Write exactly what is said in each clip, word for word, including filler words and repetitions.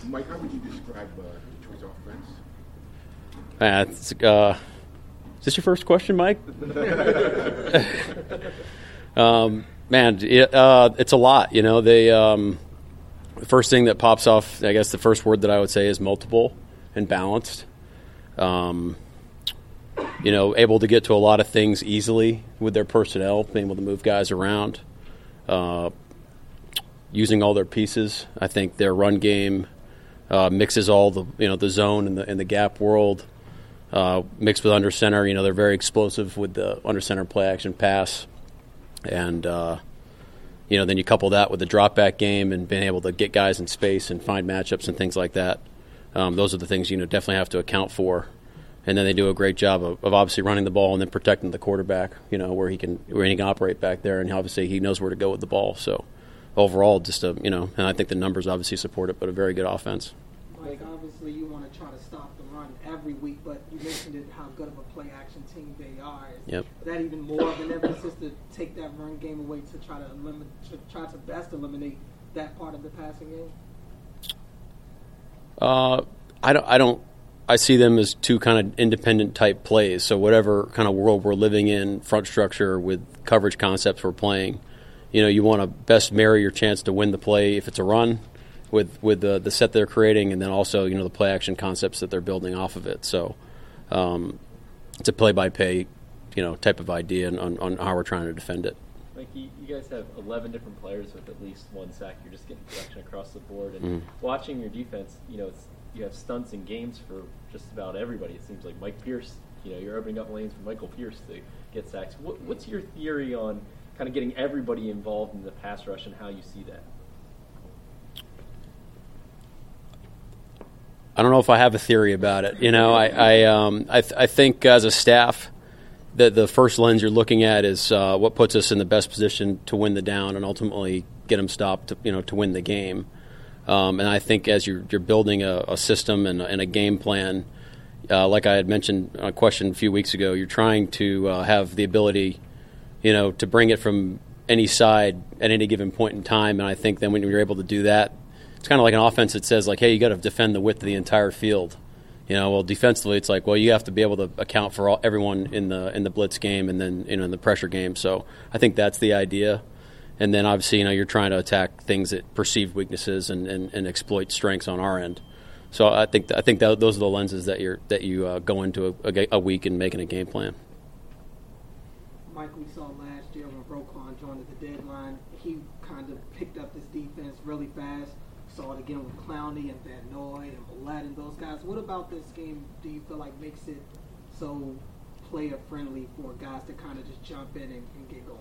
Mike, how would you describe uh, Detroit's offense? Uh, it's, uh, is this your first question, Mike? um, man, it, uh, it's a lot. You know, they um, the first thing that pops off, I guess the first word that I would say is multiple and balanced. Um, you know, able to get to a lot of things easily with their personnel, being able to move guys around, uh, using all their pieces. I think their run game uh, mixes all the, you know, the zone and the, and the gap world, uh, mixed with under center. You know, they're very explosive with the under center play action pass. And, uh, you know, then you couple that with the drop back game and being able to get guys in space and find matchups and things like that. Um, those are the things, you know, definitely have to account for. And then they do a great job of, of obviously running the ball and then protecting the quarterback, you know, where he can where he can operate back there, and obviously he knows where to go with the ball. So overall, just a, you know, and I think the numbers obviously support it, but a very good offense. Mike, obviously you want to try to stop the run every week, but you mentioned it, how good of a play action team they are. Is yep. that even more of an emphasis to take that run game away to try to eliminate, to try to best eliminate that part of the passing game? Uh, I don't. I don't. I see them as two kind of independent type plays. So whatever kind of world we're living in, front structure with coverage concepts we're playing, you know, you want to best marry your chance to win the play if it's a run with with the the set they're creating, and then also, you know, the play action concepts that they're building off of it. So um, it's a play by play, you know, type of idea on, on how we're trying to defend it. Like you, you guys have eleven different players with at least one sack. You're just getting production across the board, and mm. watching your defense, you know, it's, you have stunts and games for just about everybody. It seems like Mike Pierce, you know, you're opening up lanes for Michael Pierce to get sacks. What, what's your theory on kind of getting everybody involved in the pass rush and how you see that? I don't know if I have a theory about it. You know, I I, um, I, th- I think as a staff, the the first lens you're looking at is uh, what puts us in the best position to win the down and ultimately get them stopped, to, you know, to win the game. Um, and I think as you're, you're building a, a system and a, and a game plan, uh, like I had mentioned a question a few weeks ago, you're trying to uh, have the ability, you know, to bring it from any side at any given point in time. And I think then when you're able to do that, it's kind of like an offense that says, like, hey, you got to defend the width of the entire field. You know, well, defensively, it's like, well, you have to be able to account for all, everyone in the in the blitz game and then, you know, in the pressure game. So I think that's the idea. And then obviously, you know, you're trying to attack things that perceived weaknesses and, and, and exploit strengths on our end. So I think I think that those are the lenses that you're that you uh, go into a, a, a week and making a game plan. Mike, we saw last year when Roquan joined at the deadline, he kind of picked up this defense really fast. Saw it again with Clowney and Van Noy and Millett and those guys. What about this game do you feel like makes it so player-friendly for guys to kind of just jump in and, and get going?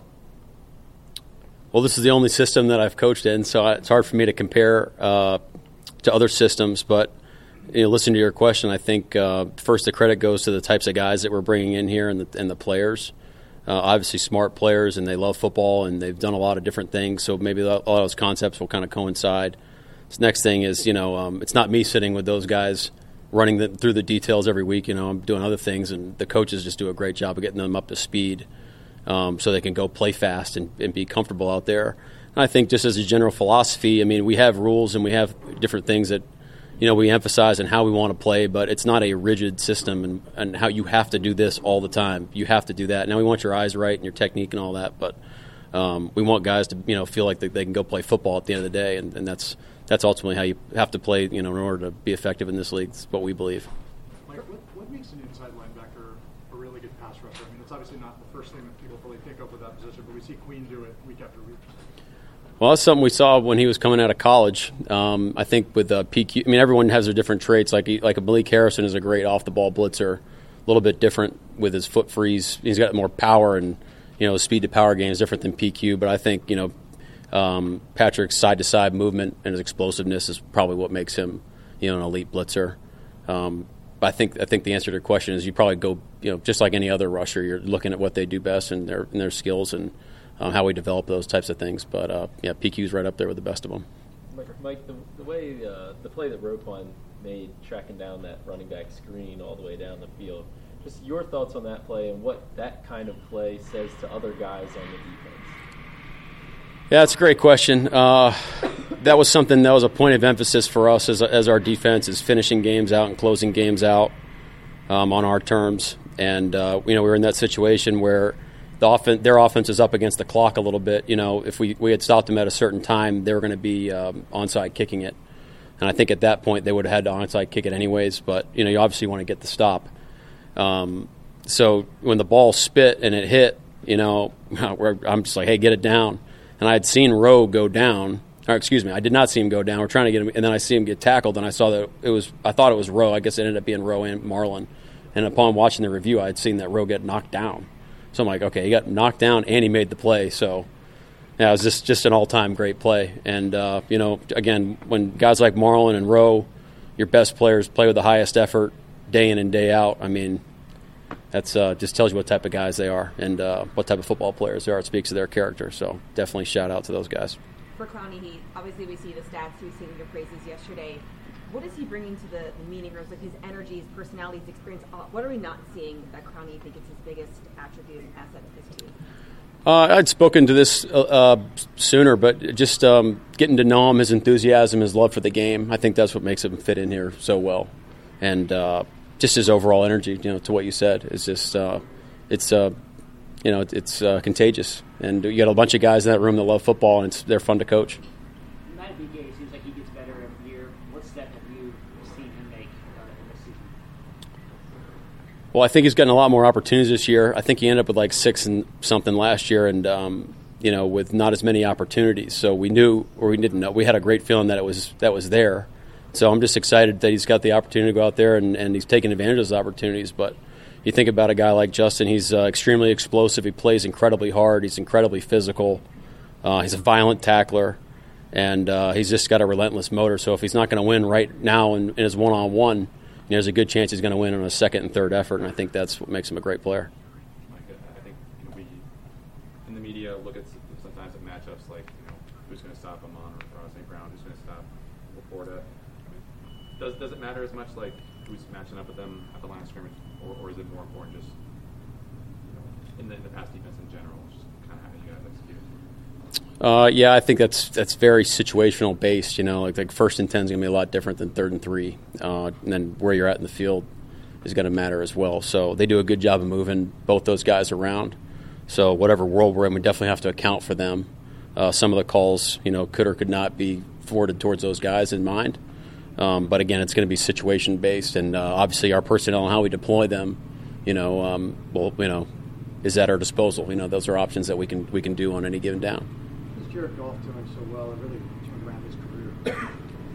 Well, this is the only system that I've coached in, so it's hard for me to compare uh, to other systems. But, you know, listening to your question, I think uh, first the credit goes to the types of guys that we're bringing in here and the, and the players. Uh, obviously smart players, and they love football, and they've done a lot of different things, so maybe a lot of those concepts will kind of coincide. This next thing is, you know, um, it's not me sitting with those guys running the, through the details every week. You know, I'm doing other things, and the coaches just do a great job of getting them up to speed. Um, so they can go play fast and, and be comfortable out there. And I think just as a general philosophy, I mean, we have rules and we have different things that, you know, we emphasize and how we want to play, but it's not a rigid system and, and how you have to do this all the time. You have to do that. Now we want your eyes right and your technique and all that, but um, we want guys to, you know, feel like they, they can go play football at the end of the day, and, and that's that's ultimately how you have to play, you know, in order to be effective in this league. It's what we believe. Mike, what, what makes an inside linebacker a really good pass rusher? I mean, it's obviously not the first thing that people really think of with that position, but we see Queen do it week after week. Well, that's something we saw when he was coming out of college. Um, I think with uh, P Q, I mean, everyone has their different traits. Like he, like a Malik Harrison is a great off-the-ball blitzer, a little bit different with his foot freeze. He's got more power, and, you know, speed to power game is different than P Q. But I think, you know, um, Patrick's side-to-side movement and his explosiveness is probably what makes him, you know, an elite blitzer. Um, but I think I think the answer to your question is you probably go, you know, just like any other rusher, you're looking at what they do best and their and their skills and um, how we develop those types of things. But uh, yeah, P Q's right up there with the best of them. Mike, the, the way uh, the play that Roquan made, tracking down that running back screen all the way down the field, just your thoughts on that play and what that kind of play says to other guys on the defense. Yeah, that's a great question. Uh, that was something that was a point of emphasis for us as as our defense is finishing games out and closing games out um, on our terms. And uh, you know, we were in that situation where the offen- their offense is up against the clock a little bit. You know, if we, we had stopped them at a certain time, they were going to be um, onside kicking it. And I think at that point they would have had to onside kick it anyways. But you know, you obviously want to get the stop. Um, so when the ball spit and it hit, you know, I'm just like, hey, get it down. And I had seen Rowe go down. Or excuse me, I did not see him go down. We're trying to get him, and then I see him get tackled, and I saw that it was. I thought it was Rowe. I guess it ended up being Rowe and Marlon. And upon watching the review, I had seen that Rowe get knocked down. So I'm like, okay, he got knocked down and he made the play. So yeah, it was just just an all-time great play. And uh, you know, again, when guys like Marlon and Rowe, your best players, play with the highest effort day in and day out. I mean, that's uh, just tells you what type of guys they are and uh, what type of football players they are. It speaks to their character. So definitely shout out to those guys. For Clowney, he obviously we see the stats, we see your praises yesterday. What is he bringing to the, the meeting rooms, like his energy, his personality, his experience? What are we not seeing that Clowney you think is his biggest attribute and asset of his team? Uh, I'd spoken to this uh, uh, sooner, but just um, getting to know him, his enthusiasm, his love for the game, I think that's what makes him fit in here so well. And uh, just his overall energy, you know, to what you said, is just uh, it's uh, you know it's uh, contagious. And you got a bunch of guys in that room that love football, and it's, they're fun to coach. Matt B K seems like he gets better every year. What step have you seen him make uh, in this season? Well, I think he's gotten a lot more opportunities this year. I think he ended up with like six and something last year, and um, you know, with not as many opportunities. So we knew, or we didn't know, we had a great feeling that it was that was there. So I'm just excited that he's got the opportunity to go out there and, and he's taking advantage of those opportunities. But you think about a guy like Justin, he's uh, extremely explosive. He plays incredibly hard. He's incredibly physical. Uh, he's a violent tackler, and uh, he's just got a relentless motor. So if he's not going to win right now in, in his one-on-one, you know, there's a good chance he's going to win on a second and third effort, and I think that's what makes him a great player. Like, I think you know, we, in the media, look at sometimes at matchups like, you know, who's going to stop him on or Saint Brown, who's going to stop Laporta. I mean, does, does it matter as much, like, who's matching up with them at the line of scrimmage, or, or is it more important just, you know, in the, in the pass defense in general, just kind of how you guys execute? Uh, yeah, I think that's that's very situational based. You know, like, like first and ten is going to be a lot different than third and three, uh, and then where you're at in the field is going to matter as well. So they do a good job of moving both those guys around. So whatever world we're in, we definitely have to account for them. Uh, some of the calls, you know, could or could not be forwarded towards those guys in mind. Um, but again, it's going to be situation based, and uh, obviously our personnel and how we deploy them, you know, um, well, you know, is at our disposal. You know, those are options that we can we can do on any given down. What's Jared Goff doing so well and really turned around his career?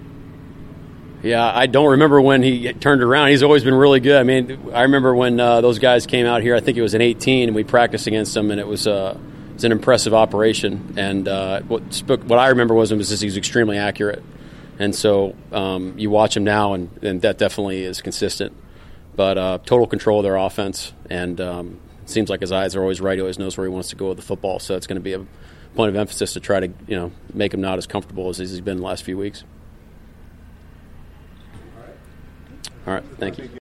Yeah, I don't remember when he turned around. He's always been really good. I mean, I remember when uh, those guys came out here. I think it was in eighteen, and we practiced against them, and it was uh, it was an impressive operation. And uh, what spoke, what I remember was him was just he was extremely accurate. And so um, you watch him now, and, and that definitely is consistent. But uh, total control of their offense, and um, it seems like his eyes are always right. He always knows where he wants to go with the football. So it's going to be a point of emphasis to try to, you know, make him not as comfortable as he's been the last few weeks. All right, thank you.